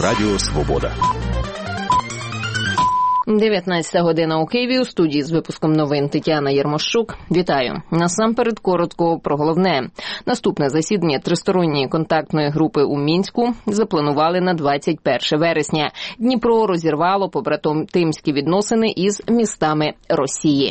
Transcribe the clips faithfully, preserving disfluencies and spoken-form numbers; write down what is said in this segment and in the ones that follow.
Радіо Свобода. дев'ятнадцята година у Києві, у студії з випуском новин Тетяна Єрмощук. Вітаю. Насамперед коротко про головне. Наступне засідання тристоронньої контактної групи у Мінську запланували на двадцять перше вересня. Дніпро розірвало побратимські відносини із містами Росії.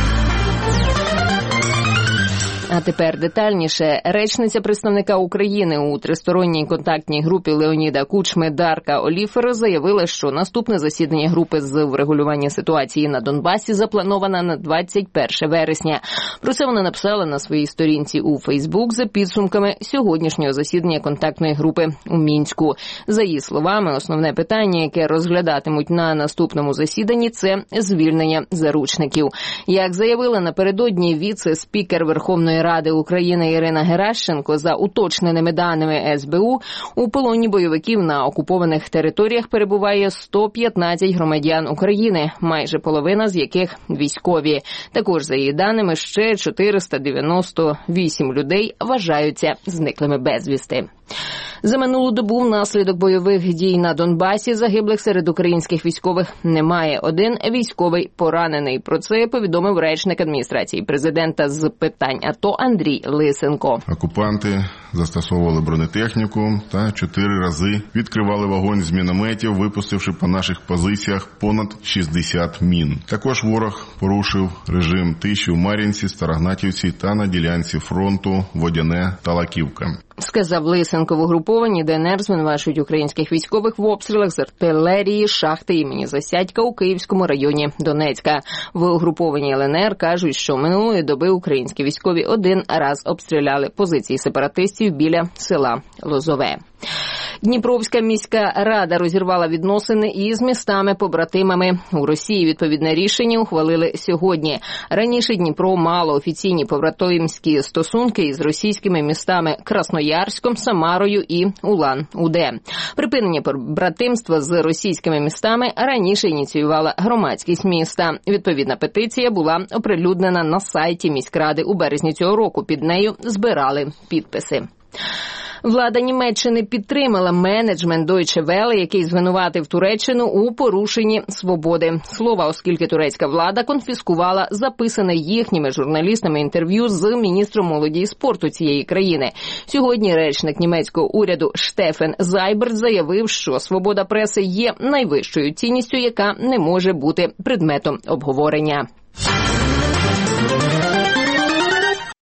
А тепер детальніше. Речниця представника України у тристоронній контактній групі Леоніда Кучми Дарка Оліфер заявила, що наступне засідання групи з врегулювання ситуації на Донбасі заплановано на двадцять перше вересня. Про це вона написала на своїй сторінці у Фейсбук за підсумками сьогоднішнього засідання контактної групи у Мінську. За її словами, основне питання, яке розглядатимуть на наступному засіданні, це звільнення заручників. Як заявила напередодні віце-спікер Верховної Ради України Ірина Геращенко, за уточненими даними ес бе у, у полоні бойовиків на окупованих територіях перебуває сто п'ятнадцять громадян України, майже половина з яких військові. Також, за її даними, ще чотириста дев'яносто вісім людей вважаються зниклими безвісти. За минулу добу внаслідок бойових дій на Донбасі загиблих серед українських військових немає. Один військовий поранений. Про це повідомив речник адміністрації президента з питань АТО Андрій Лисенко. Окупанти застосовували бронетехніку та чотири рази відкривали вогонь з мінометів, випустивши по наших позиціях понад шістдесят мін. Також ворог порушив режим тиші в Мар'їнці, Старогнатівці та на ділянці фронту Водяне та Лаківка. Сказав Лисенко. В угрупованні Де Ен Ер звинувачують українських військових в обстрілах з артилерії шахти імені Засядька у Київському районі Донецька. В угрупованні Ел Ен Ер кажуть, що минулої доби українські військові один раз обстріляли позиції сепаратистів біля села Лозове. Дніпровська міська рада розірвала відносини із містами-побратимами. У Росії відповідне рішення ухвалили сьогодні. Раніше Дніпро мало офіційні побратимські стосунки із російськими містами Красноярськом, Самарою і Улан-Удэ. Припинення побратимства з російськими містами раніше ініціювала громадськість міста. Відповідна петиція була оприлюднена на сайті міськради у березні цього року. Під нею збирали підписи. Влада Німеччини підтримала менеджмент Deutsche Welle, який звинуватив Туреччину у порушенні свободи слова, оскільки турецька влада конфіскувала записане їхніми журналістами інтерв'ю з міністром молоді і спорту цієї країни. Сьогодні речник німецького уряду Штефен Зайберт заявив, що свобода преси є найвищою цінністю, яка не може бути предметом обговорення.